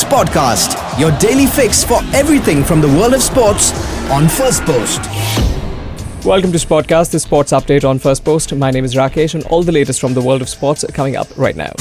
Sportcast, your daily fix for everything from the world of sports on First Post. Welcome to Sportcast, the sports update on First Post. My name is Rakesh and all the latest from the world of sports coming up right now.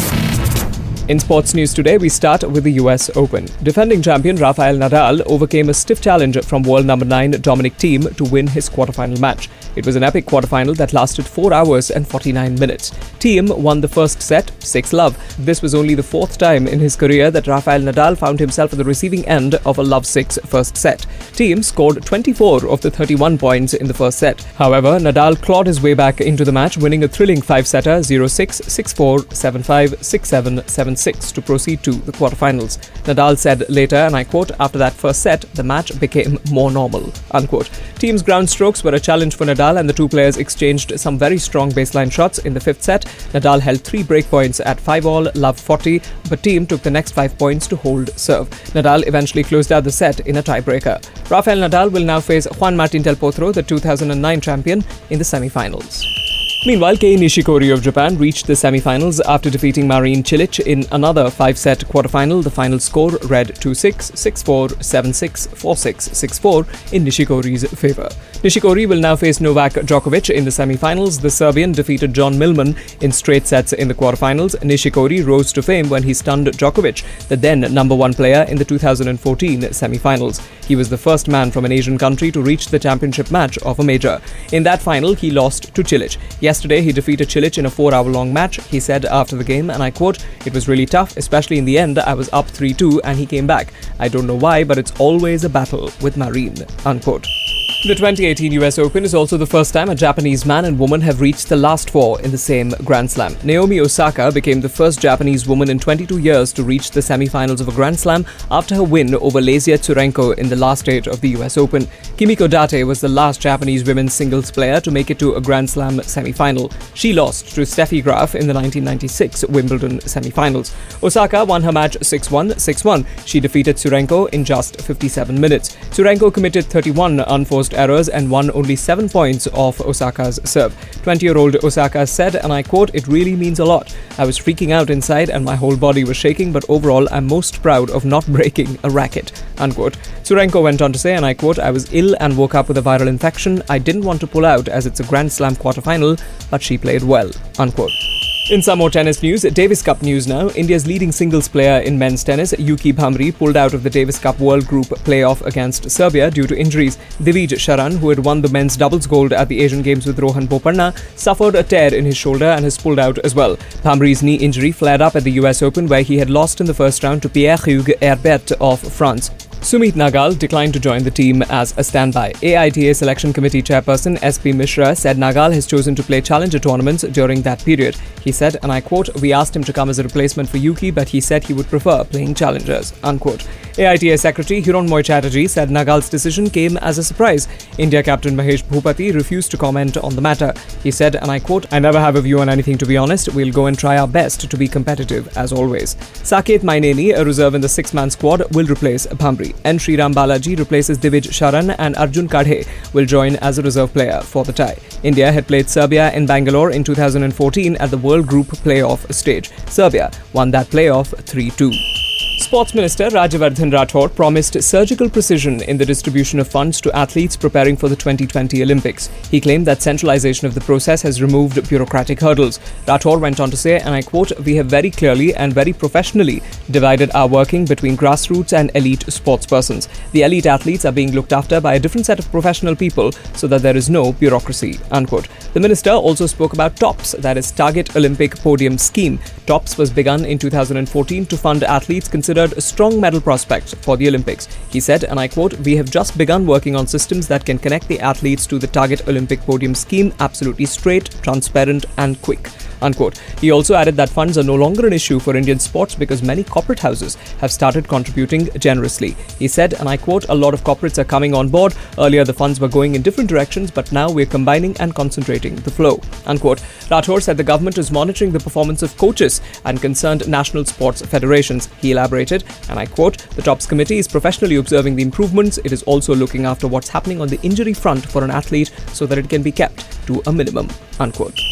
In sports news today, we start with the US Open. Defending champion Rafael Nadal overcame a stiff challenge from world number 9 Dominic Thiem to win his quarterfinal match. It was an epic quarterfinal that lasted 4 hours and 49 minutes. Thiem won the first set, 6-love. This was only the fourth time in his career that Rafael Nadal found himself at the receiving end of a love 6 first set. Thiem scored 24 of the 31 points in the first set. However, Nadal clawed his way back into the match, winning a thrilling 5-setter 0-6, 6-4, 7-5, 6-7, 7-6 to proceed to the quarterfinals. Nadal said later, and I quote, "After that first set, the match became more normal," unquote. Thiem's ground strokes were a challenge for Nadal, and the two players exchanged some very strong baseline shots. In the fifth set, Nadal held 3 break points at 5-all, love 40, but Thiem took the next 5 points to hold serve. Nadal eventually closed out the set in a tiebreaker. Rafael Nadal will now face Juan Martín del Potro, the 2009 champion, in the semi-finals. Meanwhile, Kei Nishikori of Japan reached the semi-finals after defeating Marin Cilic in another 5-set quarterfinal. The final score read 2-6, 6-4, 7-6, 4-6, 6-4 in Nishikori's favour. Nishikori will now face Novak Djokovic in the semi-finals. The Serbian defeated John Millman in straight sets in the quarterfinals. Nishikori rose to fame when he stunned Djokovic, the then number 1 player, in the 2014 semi-finals. He was the first man from an Asian country to reach the championship match of a major. In that final, he lost to Cilic. Yesterday, he defeated Cilic in a 4-hour-long match. He said after the game, and I quote, "It was really tough, especially in the end. I was up 3-2 and he came back. I don't know why, but it's always a battle with Marin," unquote. The 2018 US Open is also the first time a Japanese man and woman have reached the last 4 in the same Grand Slam. Naomi Osaka became the first Japanese woman in 22 years to reach the semi-finals of a Grand Slam after her win over Lesia Tsurenko in the last stage of the US Open. Kimiko Date was the last Japanese women's singles player to make it to a Grand Slam semi-final. She lost to Steffi Graf in the 1996 Wimbledon semi-finals. Osaka won her match 6-1, 6-1. She defeated Tsurenko in just 57 minutes. Tsurenko committed 31 unforced errors and won only 7 points off Osaka's serve. 20-year-old Osaka said, and I quote, "It really means a lot. I was freaking out inside and my whole body was shaking, but overall I'm most proud of not breaking a racket," unquote. Tsurenko went on to say, and I quote, "I was ill and woke up with a viral infection. I didn't want to pull out as it's a Grand Slam quarterfinal, but she played well," unquote. In some more tennis news, Davis Cup news now. India's leading singles player in men's tennis, Yuki Bhamri, pulled out of the Davis Cup World Group playoff against Serbia due to injuries. Divij Sharan, who had won the men's doubles gold at the Asian Games with Rohan Bopanna, suffered a tear in his shoulder and has pulled out as well. Bhamri's knee injury flared up at the US Open, where he had lost in the first round to Pierre-Hugues Herbert of France. Sumit Nagal declined to join the team as a standby. AITA Selection Committee Chairperson SP Mishra said Nagal has chosen to play challenger tournaments during that period. He said, and I quote, "We asked him to come as a replacement for Yuki, but he said he would prefer playing challengers," unquote. AITA Secretary Hiranmoy Chatterjee said Nagal's decision came as a surprise. India captain Mahesh Bhupati refused to comment on the matter. He said, and I quote, "I never have a view on anything, to be honest. We'll go and try our best to be competitive as always." Saket Maineni, a reserve in the 6-man squad, will replace Bhamri. And Sriram Balaji replaces Divij Sharan, and Arjun Kadhe will join as a reserve player for the tie. India had played Serbia in Bangalore in 2014 at the World Group playoff stage. Serbia won that playoff 3-2. Sports Minister Rajyavardhan Rathore promised surgical precision in the distribution of funds to athletes preparing for the 2020 Olympics. He claimed that centralization of the process has removed bureaucratic hurdles. Rathore went on to say, and I quote, "We have very clearly and very professionally divided our working between grassroots and elite sportspersons. The elite athletes are being looked after by a different set of professional people so that there is no bureaucracy," unquote. The minister also spoke about TOPS, that is Target Olympic Podium Scheme. TOPS was begun in 2014 to fund athletes considered a strong medal prospect for the Olympics. He said, and I quote, "We have just begun working on systems that can connect the athletes to the Target Olympic Podium Scheme absolutely straight, transparent and quick," unquote. He also added that funds are no longer an issue for Indian sports because many corporate houses have started contributing generously. He said, and I quote, "A lot of corporates are coming on board. Earlier the funds were going in different directions, but now we're combining and concentrating the flow," unquote. Rathore said the government is monitoring the performance of coaches and concerned national sports federations. He elaborated, and I quote, "The TOPS committee is professionally observing the improvements. It is also looking after what's happening on the injury front for an athlete so that it can be kept to a minimum," unquote.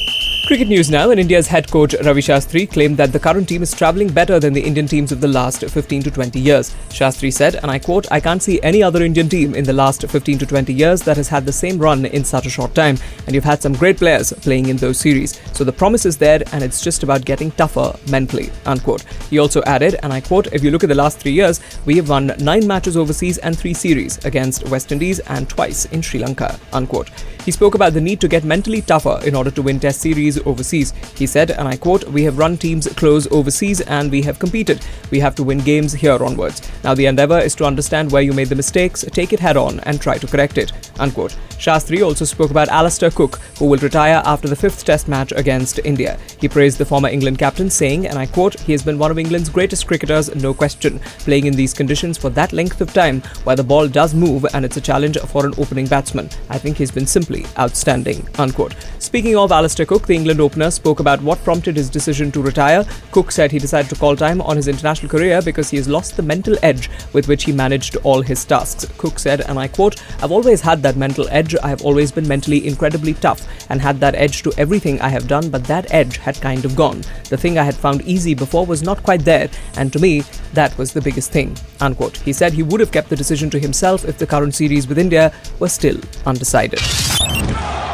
Cricket news now, and India's head coach Ravi Shastri claimed that the current team is travelling better than the Indian teams of the last 15 to 20 years. Shastri said, and I quote, "I can't see any other Indian team in the last 15 to 20 years that has had the same run in such a short time, and you've had some great players playing in those series. So the promise is there, and it's just about getting tougher mentally," unquote. He also added, and I quote, "If you look at the last 3 years, we have won 9 matches overseas and 3 series against West Indies and twice in Sri Lanka," unquote. He spoke about the need to get mentally tougher in order to win test series overseas. He said, and I quote, "We have run teams close overseas and we have competed. We have to win games here onwards. Now the endeavour is to understand where you made the mistakes, take it head on and try to correct it," unquote. Shastri also spoke about Alastair Cook, who will retire after the 5th test match against India. He praised the former England captain, saying, and I quote, "He has been one of England's greatest cricketers, no question. Playing in these conditions for that length of time, where the ball does move and it's a challenge for an opening batsman. I think he's been simply outstanding," unquote. Speaking of Alastair Cook, the England opener spoke about what prompted his decision to retire. Cook said he decided to call time on his international career because he has lost the mental edge with which he managed all his tasks. Cook said, and I quote, "I've always had that mental edge. I have always been mentally incredibly tough and had that edge to everything I have done, but that edge had kind of gone. The thing I had found easy before was not quite there, and to me, that was the biggest thing," unquote. He said he would have kept the decision to himself if the current series with India were still undecided.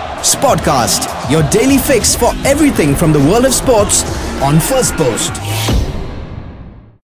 Sportcast, your daily fix for everything from the world of sports on First Post.